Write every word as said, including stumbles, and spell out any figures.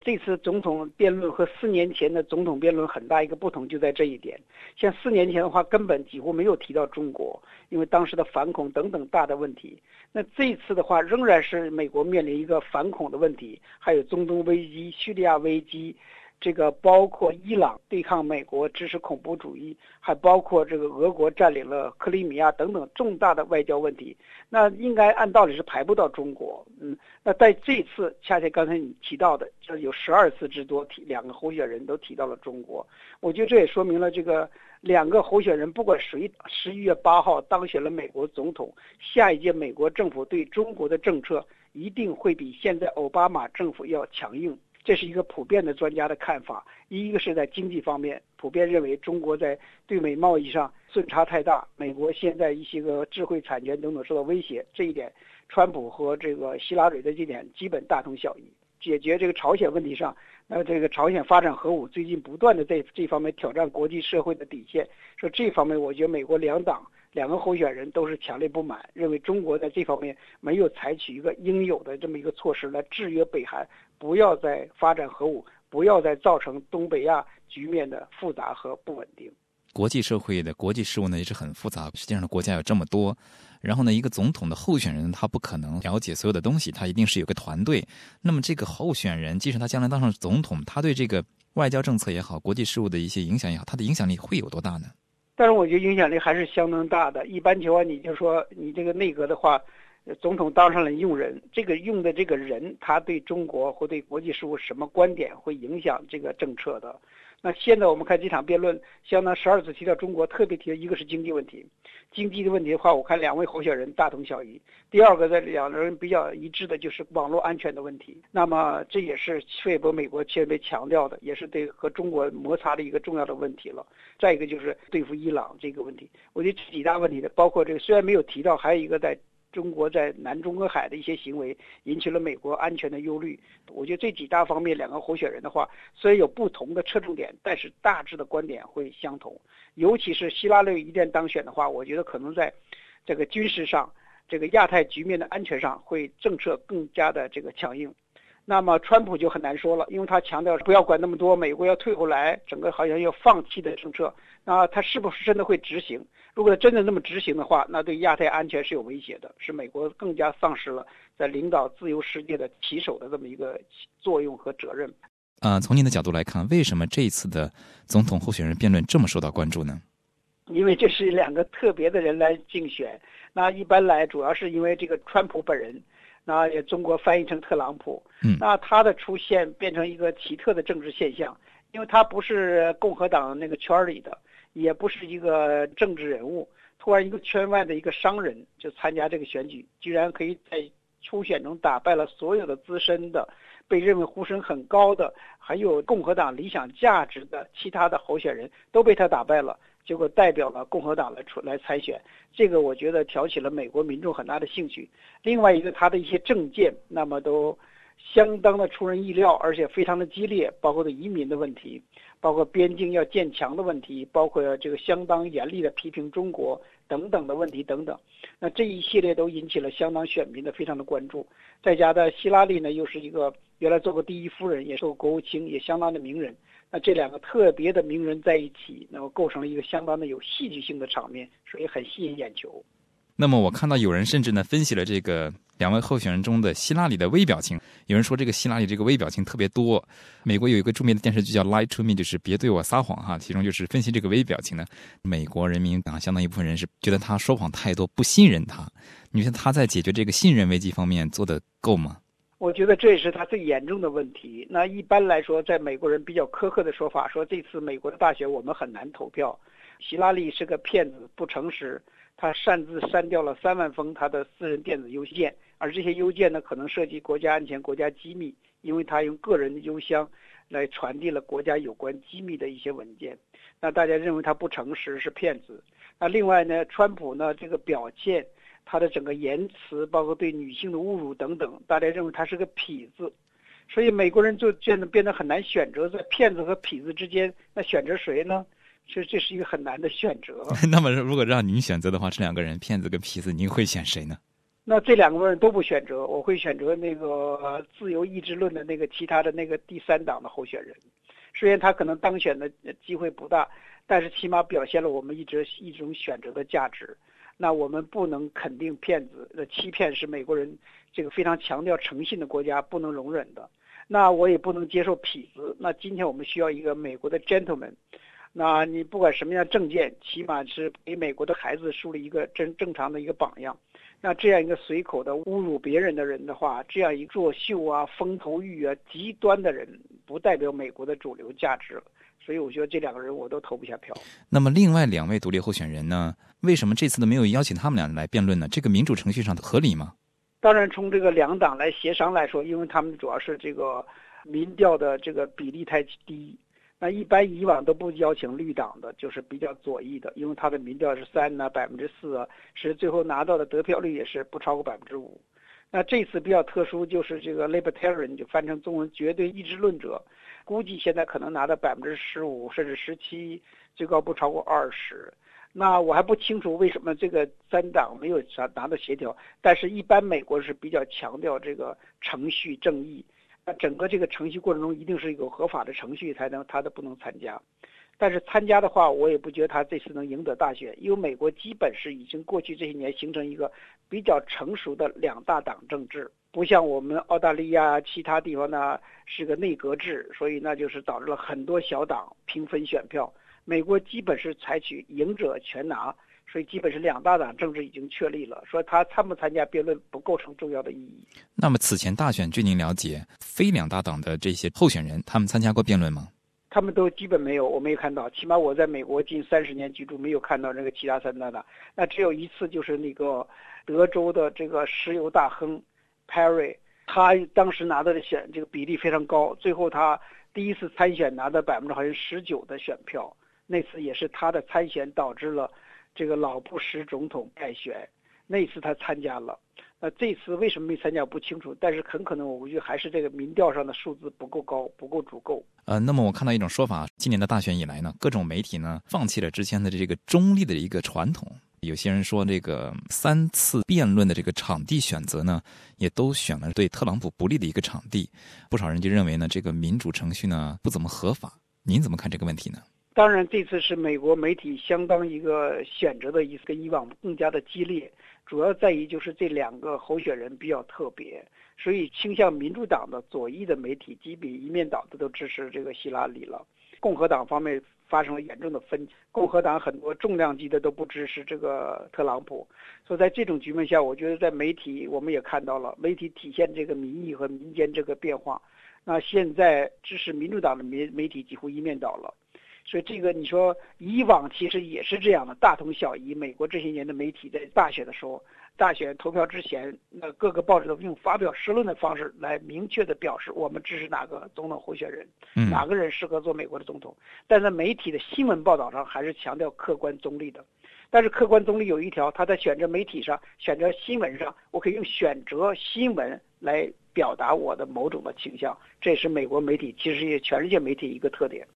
这次总统辩论和四年前的总统辩论很大一个不同就在这一点，像四年前的话根本几乎没有提到中国，因为当时的反恐等等大的问题。那这次的话仍然是美国面临一个反恐的问题，还有中东危机、叙利亚危机，这个包括伊朗对抗美国支持恐怖主义，还包括这个俄国占领了克里米亚等等重大的外交问题，那应该按道理是排不到中国。嗯，那在这次恰恰刚才你提到的，就是有十二次之多提两个候选人都提到了中国，我觉得这也说明了这个两个候选人不管谁十一月八号当选了美国总统，下一届美国政府对中国的政策一定会比现在奥巴马政府要强硬。这是一个普遍的专家的看法，一个是在经济方面，普遍认为中国在对美贸易上顺差太大，美国现在一些个智慧产权等等受到威胁，这一点川普和这个希拉里的这点基本大同小异。解决这个朝鲜问题上，那这个朝鲜发展核武最近不断的在这方面挑战国际社会的底线，说这方面我觉得美国两党两个候选人都是强烈不满，认为中国在这方面没有采取一个应有的这么一个措施来制约北韩，不要再发展核武，不要再造成东北亚局面的复杂和不稳定。 国际社会的国际事务呢也是很复杂，实际上国家有这么多，然后呢一个总统的候选人他不可能了解所有的东西，他一定是有个团队。那么这个候选人即使他将来当上总统，他对这个外交政策也好，国际事务的一些影响也好，他的影响力会有多大呢？ 但是我觉得影响力还是相当大的。一般情况你就说你这个内阁的话，总统当上了用人，这个用的这个人他对中国或对国际事务什么观点会影响这个政策的。那现在我们看这场辩论相当十二次提到中国，特别提到一个是经济问题，经济的问题的话我看两位候选人大同小异。第二个在两人比较一致的就是网络安全的问题，那么这也是费伯美国特别强调的，也是对和中国摩擦的一个重要的问题了。再一个就是对付伊朗这个问题，我觉得这几大问题的包括这个虽然没有提到，还有一个在中国在南中国海的一些行为引起了美国安全的忧虑。我觉得这几大方面两个候选人的话虽然有不同的侧重点，但是大致的观点会相同。尤其是希拉里一旦当选的话，我觉得可能在这个军事上，这个亚太局面的安全上会政策更加的这个强硬。那么川普就很难说了，因为他强调不要管那么多，美国要退回来，整个好像要放弃的政策，那他是不是真的会执行？如果他真的那么执行的话，那对亚太安全是有威胁的，使美国更加丧失了在领导自由世界的旗手的这么一个作用和责任。 呃，从您的角度来看，为什么这一次的总统候选人辩论这么受到关注呢？ 因为这是两个特别的人来竞选，那一般来主要是因为这个川普本人，那也中国翻译成特朗普， 嗯， 那他的出现变成一个奇特的政治现象，因为他不是共和党那个圈里的，也不是一个政治人物，突然一个圈外的一个商人就参加这个选举，居然可以在初选中打败了所有的资深的被认为呼声很高的还有共和党理想价值的其他的候选人都被他打败了，结果代表了共和党来出来参选，这个我觉得挑起了美国民众很大的兴趣。另外一个他的一些政见那么都相当的出人意料，而且非常的激烈，包括的移民的问题，包括边境要建墙的问题，包括这个相当严厉的批评中国等等的问题等等。那这一系列都引起了相当选民的非常的关注。再加上希拉里呢又是一个原来做过第一夫人，也做过国务卿，也相当的名人，那这两个特别的名人在一起，那么构成了一个相当的有戏剧性的场面，所以很吸引眼球。 那么我看到有人甚至呢分析了这个两位候选人中的希拉里的微表情，有人说这个希拉里这个微表情特别多。美国有一个著名的电视剧叫 Lie to Me， 就是别对我撒谎哈，其中就是分析这个微表情呢，美国人民党相当一部分人是觉得他说谎太多，不信任他。你觉得他在解决这个信任危机方面做得够吗？ 我觉得这也是他最严重的问题。那一般来说，在美国人比较苛刻的说法，说这次美国的大选我们很难投票，希拉里是个骗子，不诚实，他擅自删掉了三万封他的私人电子邮件，而这些邮件呢可能涉及国家安全、国家机密，因为他用个人的邮箱来传递了国家有关机密的一些文件。那大家认为他不诚实，是骗子。那另外呢，川普呢这个表现，他的整个言辞，包括对女性的侮辱等等，大家认为他是个痞子，所以美国人就变得变得很难选择，在骗子和痞子之间，那选择谁呢？这这是一个很难的选择。 那么如果让您选择的话，这两个人骗子跟痞子，您会选谁呢？ 那这两个人都不选择，我会选择那个自由意志论的那个其他的那个第三党的候选人。虽然他可能当选的机会不大，但是起码表现了我们一直一种选择的价值。那我们不能肯定骗子的欺骗是美国人这个非常强调诚信的国家不能容忍的。那我也不能接受痞子。那今天我们需要一个美国的 gentleman。那你不管什么样政见，起码是给美国的孩子树立一个真正常的一个榜样。那这样一个随口的侮辱别人的人的话，这样一个作秀啊、风头欲啊、极端的人，不代表美国的主流价值了。所以我觉得这两个人我都投不下票。 那么另外两位独立候选人呢？为什么这次都没有邀请他们俩来辩论呢？这个民主程序上合理吗？ 当然，从这个两党来协商来说，因为他们主要是这个民调的这个比例太低。那一般以往都不邀请绿党的，就是比较左翼的，因为他的民调是三啊、百分之四啊，是最后拿到的得票率也是不超过百分之五。那这次比较特殊，就是这个 libertarian 就翻成中文绝对意志论者，估计现在可能拿到百分之十五甚至十七，最高不超过二十。那我还不清楚为什么这个三党没有拿到协调，但是一般美国是比较强调这个程序正义。那整个这个程序过程中一定是有合法的程序才能他都不能参加。但是参加的话，我也不觉得他这次能赢得大选，因为美国基本是已经过去这些年形成一个比较成熟的两大党政治，不像我们澳大利亚其他地方呢是个内阁制，所以那就是导致了很多小党平分选票。美国基本是采取赢者全拿，所以基本是两大党政治已经确立了，说他参不参加辩论不构成重要的意义。 那么此前大选据您了解，非两大党的这些候选人他们参加过辩论吗？ 他们都基本没有，我没有看到，起码我在美国近三十年居住，没有看到这个其他三大党。那只有一次，就是那个德州的这个石油大亨 Perry， 他当时拿到的选这个比例非常高，最后他第一次参选拿到百分之好像十九的选票，那次也是他的参选导致了这个老布什总统败选，那次他参加了。那这次为什么没参加不清楚，但是很可能我估计还是这个民调上的数字不够高，不够足够。 呃，那么我看到一种说法，今年的大选以来呢，各种媒体呢放弃了之前的这个中立的一个传统。有些人说这个三次辩论的这个场地选择呢，也都选了对特朗普不利的一个场地。不少人就认为呢，这个民主程序呢不怎么合法。您怎么看这个问题呢？ 当然，这次是美国媒体相当一个选择的意思，跟以往更加的激烈，主要在于就是这两个候选人比较特别，所以倾向民主党的左翼的媒体基本一面倒的都支持这个希拉里了。共和党方面发生了严重的分歧，共和党很多重量级的都不支持这个特朗普。所以在这种局面下，我觉得在媒体我们也看到了，媒体体现这个民意和民间这个变化。那现在支持民主党的媒媒体几乎一面倒了。所以这个你说以往其实也是这样的，大同小异。美国这些年的媒体在大选的时候，大选投票之前，那各个报纸都用发表社论的方式来明确的表示我们支持哪个总统候选人， 嗯、 哪个人适合做美国的总统。但在媒体的新闻报道上还是强调客观中立的。但是客观中立有一条，他在选择媒体上、选择新闻上，我可以用选择新闻来表达我的某种的倾向，这也是美国媒体，其实也全世界媒体一个特点。